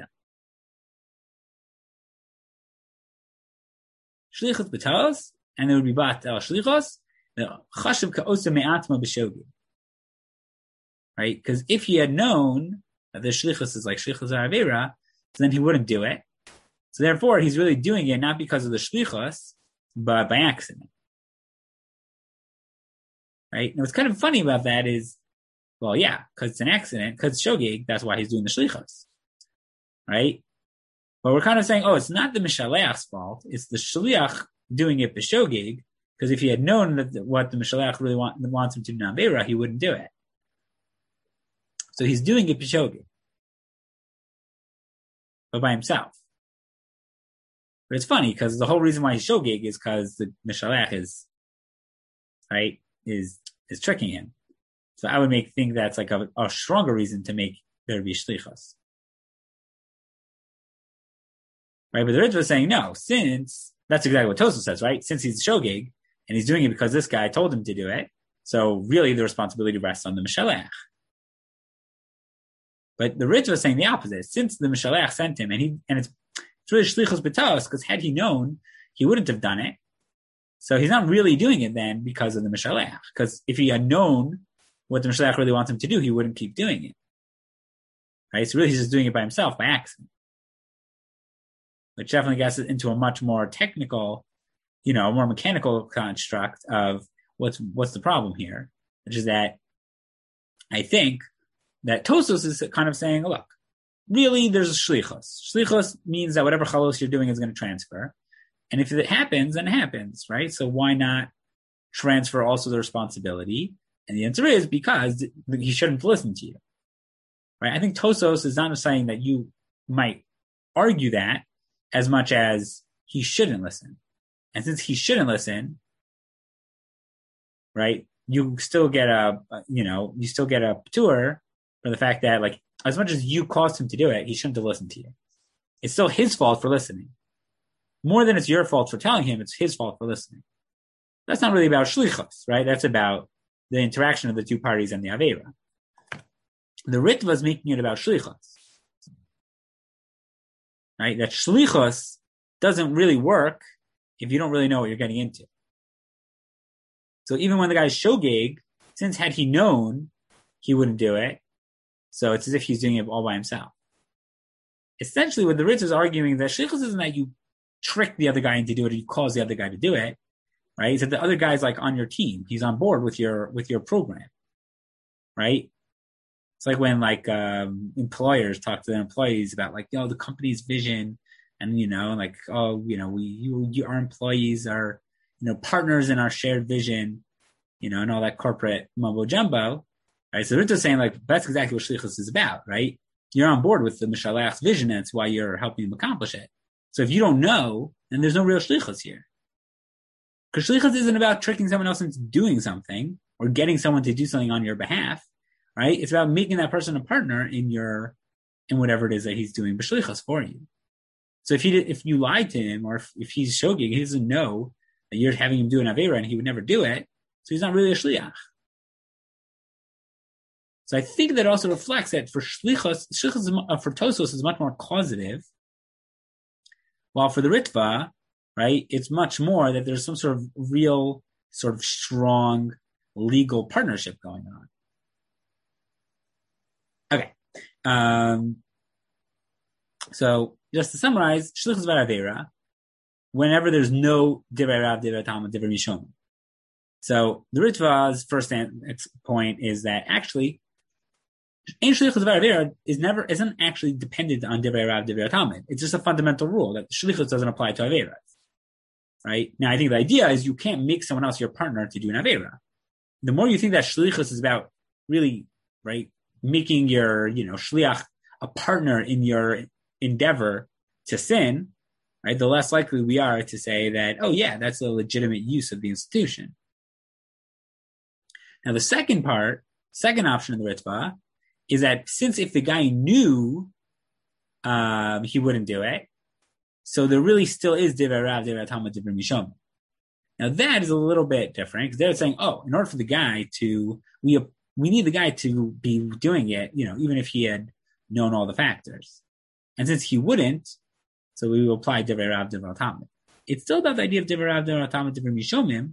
Shlichus B'Taos, and there would be bat al shlichos, the chashiv ka'osa me'atma b'shogi. Right? Because if he had known that the shlichos is like shlichos avera, then he wouldn't do it. So therefore, he's really doing it not because of the shlichos, but by accident. Right? And what's kind of funny about that is, well, yeah, because it's an accident, because it's shogeg, that's why he's doing the shlichos. Right? But we're kind of saying, oh, it's not the Mishaleach's fault, it's the shliach doing it b'shogeg, because if he had known that the, what the Mishalach really want, wants him to do Navera, he wouldn't do it. So he's doing it b'shogeg, but by himself. But it's funny because the whole reason why he's shogeg is because the Mishalach is right is is tricking him. So I would make think that's like a, a stronger reason to make there be shlichos. Right, but the Ritva is saying no, since that's exactly what Tosfos says, right? Since he's shogeg, and he's doing it because this guy told him to do it, so really the responsibility rests on the Mishalach. But the Ritva is saying the opposite. Since the Mishalach sent him, and he and it's, it's really shlichus b'taos, because had he known, he wouldn't have done it. So he's not really doing it then because of the Mishalach. Because if he had known what the Mishalach really wants him to do, he wouldn't keep doing it. Right? So really he's just doing it by himself, by accident. Which definitely gets into a much more technical, you know, more mechanical construct of what's what's the problem here, which is that I think that Tosfos is kind of saying, look, really there's a shlichos. Shlichos means that whatever chalos you're doing is going to transfer. And if it happens, then it happens, right? So why not transfer also the responsibility? And the answer is because he shouldn't listen to you, right? I think Tosfos is not saying that you might argue that, as much as he shouldn't listen. And since he shouldn't listen, right, you still get a, you know, you still get a tour for the fact that, like, as much as you caused him to do it, he shouldn't have listened to you. It's still his fault for listening. More than it's your fault for telling him, it's his fault for listening. That's not really about shlichos, right? That's about the interaction of the two parties and the Avera. The Ritva is making it about shlichos. Right? That shlichos doesn't really work if you don't really know what you're getting into. So even when the guy's shogeg, since had he known, he wouldn't do it. So it's as if he's doing it all by himself. Essentially, what the Ritva is arguing that shlichus isn't that you trick the other guy into doing it, or you cause the other guy to do it, right? It's that the other guy's like on your team. He's on board with your with your program, right? It's like when like um, employers talk to their employees about like, you know, the company's vision, and you know, like, oh, you know, we you, you our employees are, you know, partners in our shared vision, you know, and all that corporate mumbo jumbo, right? So they're just saying like that's exactly what shlichus is about, right? You're on board with the Mishalach's vision, and that's why you're helping him accomplish it. So if you don't know, then there's no real shlichus here. Because shlichus isn't about tricking someone else into doing something or getting someone to do something on your behalf, right? It's about making that person a partner in your, in whatever it is that he's doing b'shlichus for you. So if he, if you lied to him, or if, if he's shogig, he doesn't know that you're having him do an avera and he would never do it, so he's not really a shliach. So I think that also reflects that for shlichus, shlichus uh, for Tosos is much more causative, while for the Ritva, right, it's much more that there's some sort of real, sort of strong legal partnership going on. Okay. Um, so just to summarize, shlichus v'avera, whenever there's no divrei rav, divrei talmud, divrei mishomim. So the Ritva's first point is that actually, ein shlichus v'avera is never isn't actually dependent on divrei rav, divrei talmud. It's just a fundamental rule that shlichus doesn't apply to averas. Right now, I think the idea is you can't make someone else your partner to do an avera. The more you think that shlichus is about really, right, making your, you know, shliach a partner in your endeavor to sin, right, the less likely we are to say that, oh yeah, that's a legitimate use of the institution. Now the second part, second option of the Ritva, is that since if the guy knew um, he wouldn't do it, so there really still is divrei rav, divrei talmud, divrei mishomim. Now that is a little bit different because they're saying, oh, in order for the guy to, we we need the guy to be doing it, you know, even if he had known all the factors. And since he wouldn't, so we will apply divrei rav, divrei talmud. It's still about the idea of divrei rav, divrei talmud, divrei mishomim,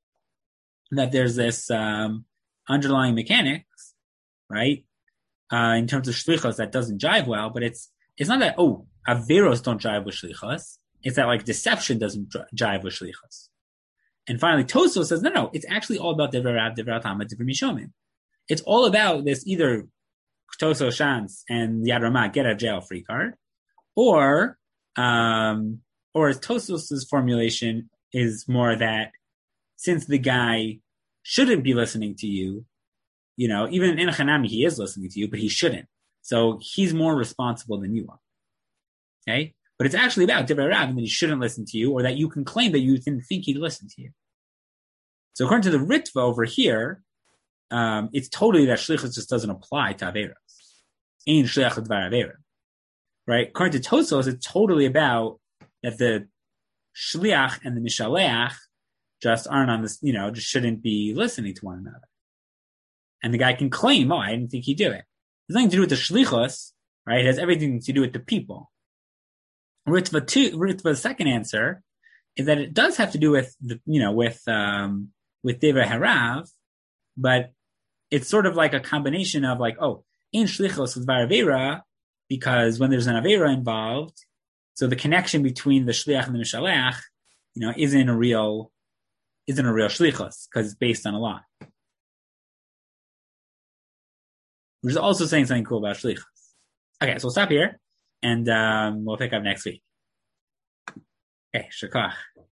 that there's this um, underlying mechanics, right, uh, in terms of shlichus that doesn't jive well, but it's it's not that, oh, averos don't jive with shlichus. It's that like deception doesn't jive with shlichus. And finally, Tosos says, no, no, it's actually all about divrei rav, divrei talmud, divrei mishomim. It's all about this either Tosos Shans and Yad Ramah get a jail free card, or um, or as Tosos's formulation is more that since the guy shouldn't be listening to you, you know, even in Hanami he is listening to you, but he shouldn't. So he's more responsible than you are. Okay? But it's actually about divrei rav, that he shouldn't listen to you, or that you can claim that you didn't think he'd listen to you. So according to the Ritva over here, um, it's totally that shlichus just doesn't apply to averas. Ein shliach l'dvar avera. Right? According to Tosos, it's totally about that the shliach and the mishaleach just aren't on this, you know, just shouldn't be listening to one another. And the guy can claim, oh, I didn't think he'd do it. It has nothing to do with the shlichus, right? It has everything to do with the people. Ritva two, Ritva's second answer is that it does have to do with the, you know, with um, with divrei harav, but it's sort of like a combination of like, oh, in shlichus with avera, because when there's an avera involved, so the connection between the shliach and the mishalech, you know, isn't a real isn't a real shlichus because it's based on a lie. Which is also saying something cool about shlichus. Okay, so we'll stop here, and um, we'll pick up next week. Okay, shakach.